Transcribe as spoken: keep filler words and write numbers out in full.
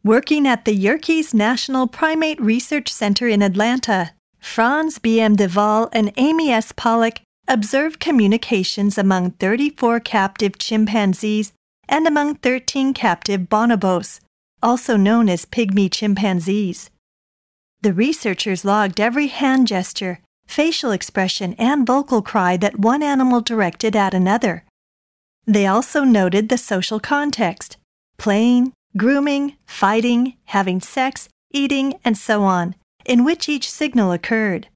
Working at the Yerkes National Primate Research Center in Atlanta, Franz B M Duval and Amy S. Pollock observed communications among thirty-four captive chimpanzees and among thirteen captive bonobos, also known as pygmy chimpanzees. The researchers logged every hand gesture, facial expression, and vocal cry that one animal directed at another. They also noted the social context, playing, grooming, fighting, having sex, eating, and so on, in which each signal occurred.